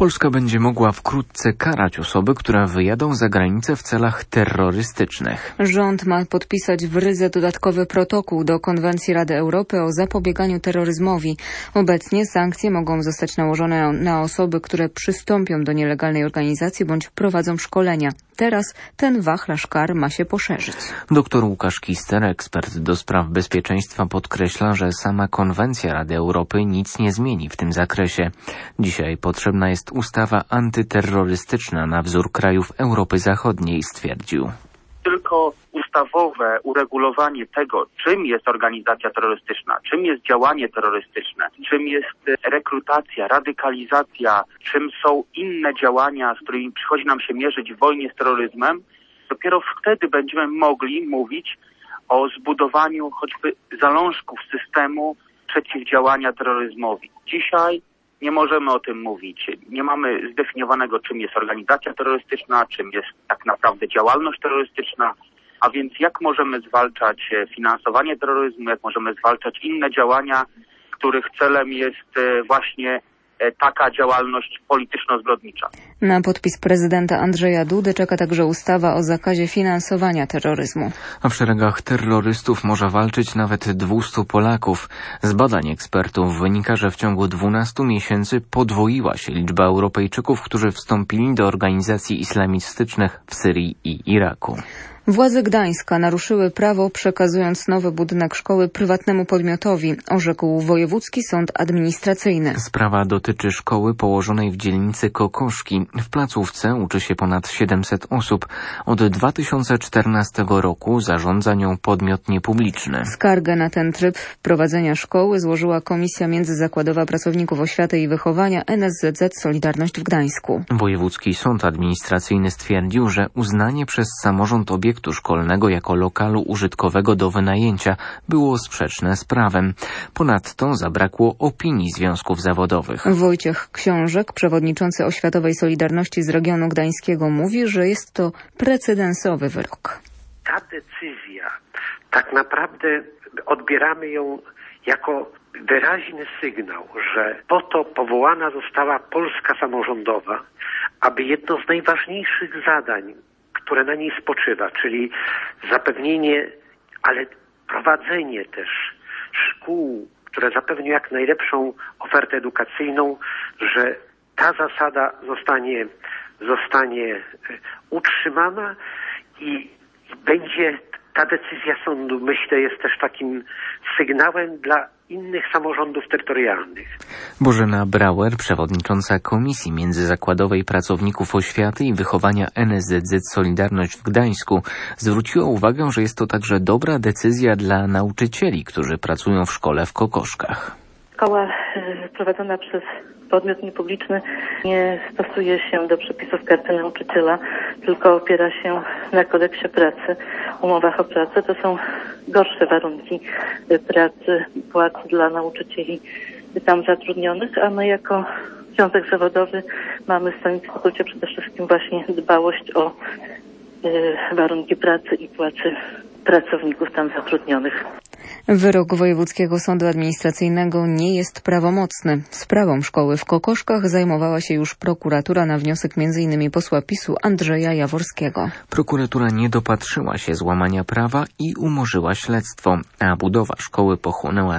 Polska będzie mogła wkrótce karać osoby, które wyjadą za granicę w celach terrorystycznych. Rząd ma podpisać w Rydze dodatkowy protokół do Konwencji Rady Europy o zapobieganiu terroryzmowi. Obecnie sankcje mogą zostać nałożone na osoby, które przystąpią do nielegalnej organizacji bądź prowadzą szkolenia. Teraz ten wachlarz kar ma się poszerzyć. Dr Łukasz Kister, ekspert do spraw bezpieczeństwa, podkreśla, że sama Konwencja Rady Europy nic nie zmieni w tym zakresie. Dzisiaj potrzebna jest ustawa antyterrorystyczna na wzór krajów Europy Zachodniej, stwierdził. Tylko ustawowe uregulowanie tego, czym jest organizacja terrorystyczna, czym jest działanie terrorystyczne, czym jest rekrutacja, radykalizacja, czym są inne działania, z którymi przychodzi nam się mierzyć w wojnie z terroryzmem, dopiero wtedy będziemy mogli mówić o zbudowaniu choćby zalążków systemu przeciwdziałania terroryzmowi. Dzisiaj nie możemy o tym mówić. Nie mamy zdefiniowanego, czym jest organizacja terrorystyczna, czym jest tak naprawdę działalność terrorystyczna, a więc jak możemy zwalczać finansowanie terroryzmu, jak możemy zwalczać inne działania, których celem jest właśnie taka działalność polityczno-zbrodnicza. Na podpis prezydenta Andrzeja Dudy czeka także ustawa o zakazie finansowania terroryzmu. A w szeregach terrorystów może walczyć nawet 200 Polaków. Z badań ekspertów wynika, że w ciągu 12 miesięcy podwoiła się liczba Europejczyków, którzy wstąpili do organizacji islamistycznych w Syrii i Iraku. Władze Gdańska naruszyły prawo, przekazując nowy budynek szkoły prywatnemu podmiotowi, orzekł Wojewódzki Sąd Administracyjny. Sprawa dotyczy szkoły położonej w dzielnicy Kokoszki. W placówce uczy się ponad 700 osób. Od 2014 roku zarządza nią podmiot niepubliczny. Skargę na ten tryb prowadzenia szkoły złożyła Komisja Międzyzakładowa Pracowników Oświaty i Wychowania NSZZ Solidarność w Gdańsku. Wojewódzki Sąd Administracyjny stwierdził, że uznanie przez samorząd obiektu szkolnego jako lokalu użytkowego do wynajęcia było sprzeczne z prawem. Ponadto zabrakło opinii związków zawodowych. Wojciech Książek, przewodniczący Oświatowej Solidarności z regionu gdańskiego, mówi, że jest to precedensowy wyrok. Ta decyzja, tak naprawdę odbieramy ją jako wyraźny sygnał, że po to powołana została Polska samorządowa, aby jedno z najważniejszych zadań, które na niej spoczywa, czyli zapewnienie, ale prowadzenie też szkół, które zapewnią jak najlepszą ofertę edukacyjną, że ta zasada zostanie utrzymana i będzie ta decyzja sądu, myślę, jest też takim sygnałem dla innych samorządów terytorialnych. Bożena Brauer, przewodnicząca Komisji Międzyzakładowej Pracowników Oświaty i Wychowania NSZZ Solidarność w Gdańsku, zwróciła uwagę, że jest to także dobra decyzja dla nauczycieli, którzy pracują w szkole w Kokoszkach. Szkoła prowadzona przez podmiot niepubliczny nie stosuje się do przepisów Karty Nauczyciela, tylko opiera się na kodeksie pracy, umowach o pracę. To są gorsze warunki pracy, płac dla nauczycieli tam zatrudnionych, a my jako związek zawodowy mamy w swoim statucie przede wszystkim właśnie dbałość o warunki pracy i płacy pracowników tam zatrudnionych. Wyrok Wojewódzkiego Sądu Administracyjnego nie jest prawomocny. Sprawą szkoły w Kokoszkach zajmowała się już prokuratura na wniosek m.in. posła PiS-u Andrzeja Jaworskiego. Prokuratura nie dopatrzyła się złamania prawa i umorzyła śledztwo, a budowa szkoły pochłonęła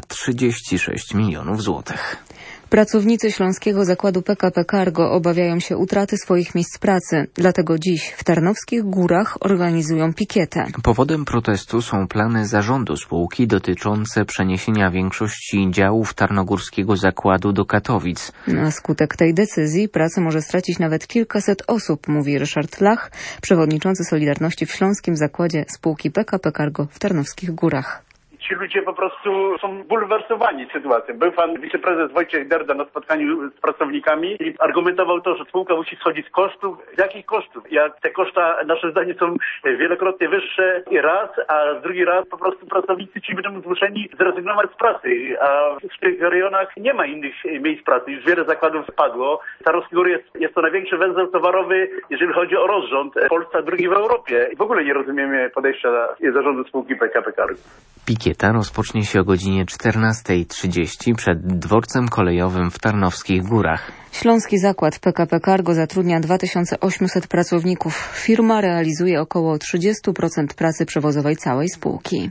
36 milionów złotych. Pracownicy Śląskiego Zakładu PKP Cargo obawiają się utraty swoich miejsc pracy. Dlatego dziś w Tarnowskich Górach organizują pikietę. Powodem protestu są plany zarządu spółki dotyczące przeniesienia większości działów Tarnogórskiego Zakładu do Katowic. Na skutek tej decyzji pracę może stracić nawet kilkaset osób, mówi Ryszard Lach, przewodniczący Solidarności w Śląskim Zakładzie spółki PKP Cargo w Tarnowskich Górach. Ci ludzie po prostu są bulwersowani sytuacją. Był pan wiceprezes Wojciech Derda na spotkaniu z pracownikami i argumentował to, że spółka musi schodzić z kosztów. Z jakich kosztów? Jak te koszta, nasze zdaniem, są wielokrotnie wyższe raz, a drugi raz po prostu pracownicy ci będą zmuszeni zrezygnować z pracy. A w tych rejonach nie ma innych miejsc pracy. Już wiele zakładów spadło. Tarnowskie Góry jest to największy węzeł towarowy, jeżeli chodzi o rozrząd w Polsce, a drugi w Europie. I w ogóle nie rozumiemy podejścia zarządu spółki PKP Cargo. Pikiet Kobieta rozpocznie się o godzinie 14:30 przed dworcem kolejowym w Tarnowskich Górach. Śląski Zakład PKP Cargo zatrudnia 2800 pracowników. Firma realizuje około 30% pracy przewozowej całej spółki.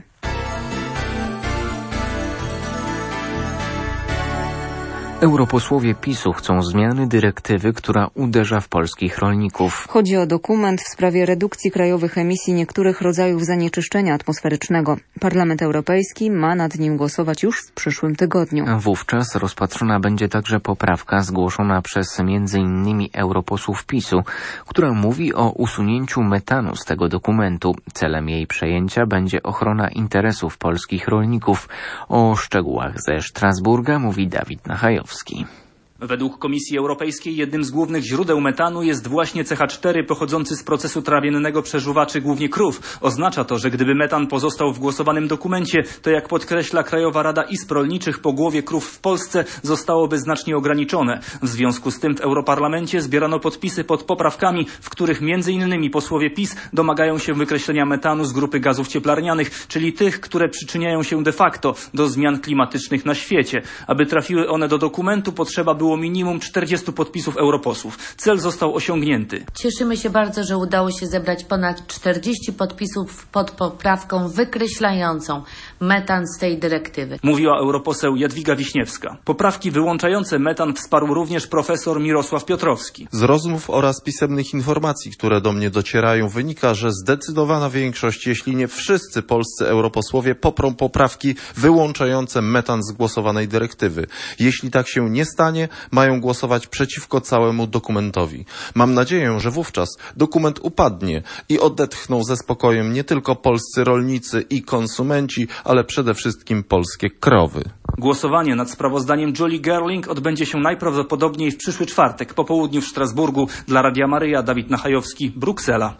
Europosłowie PiS-u chcą zmiany dyrektywy, która uderza w polskich rolników. Chodzi o dokument w sprawie redukcji krajowych emisji niektórych rodzajów zanieczyszczenia atmosferycznego. Parlament Europejski ma nad nim głosować już w przyszłym tygodniu. Wówczas rozpatrzona będzie także poprawka zgłoszona przez m.in. europosłów PiS-u, która mówi o usunięciu metanu z tego dokumentu. Celem jej przejęcia będzie ochrona interesów polskich rolników. O szczegółach ze Strasburga mówi Dawid Nachajowski. Według Komisji Europejskiej jednym z głównych źródeł metanu jest właśnie CH4 pochodzący z procesu trawiennego przeżuwaczy głównie krów. Oznacza to, że gdyby metan pozostał w głosowanym dokumencie, to jak podkreśla Krajowa Rada Izb Rolniczych, pogłowie krów w Polsce zostałoby znacznie ograniczone. W związku z tym w Europarlamencie zbierano podpisy pod poprawkami, w których m.in. posłowie PiS domagają się wykreślenia metanu z grupy gazów cieplarnianych, czyli tych, które przyczyniają się de facto do zmian klimatycznych na świecie. Aby trafiły one do dokumentu, potrzeba było minimum 40 podpisów europosłów. Cel został osiągnięty. Cieszymy się bardzo, że udało się zebrać ponad 40 podpisów pod poprawką wykreślającą metan z tej dyrektywy. Mówiła europoseł Jadwiga Wiśniewska. Poprawki wyłączające metan wsparł również profesor Mirosław Piotrowski. Z rozmów oraz pisemnych informacji, które do mnie docierają, wynika, że zdecydowana większość, jeśli nie wszyscy polscy europosłowie poprą poprawki wyłączające metan z głosowanej dyrektywy. Jeśli tak się nie stanie, mają głosować przeciwko całemu dokumentowi. Mam nadzieję, że wówczas dokument upadnie i odetchną ze spokojem nie tylko polscy rolnicy i konsumenci, ale przede wszystkim polskie krowy. Głosowanie nad sprawozdaniem Julie Gerling odbędzie się najprawdopodobniej w przyszły czwartek po południu w Strasburgu. Dla Radia Maryja, Dawid Nachajowski, Bruksela.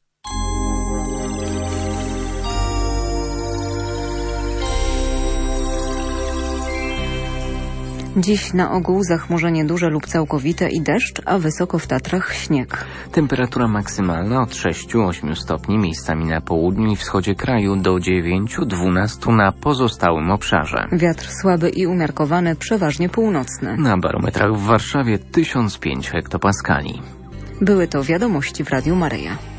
Dziś na ogół zachmurzenie duże lub całkowite i deszcz, a wysoko w Tatrach śnieg. Temperatura maksymalna od 6-8 stopni, miejscami na południu i wschodzie kraju do 9-12 na pozostałym obszarze. Wiatr słaby i umiarkowany, przeważnie północny. Na barometrach w Warszawie 1005 hektopaskali. Były to wiadomości w Radiu Maryja.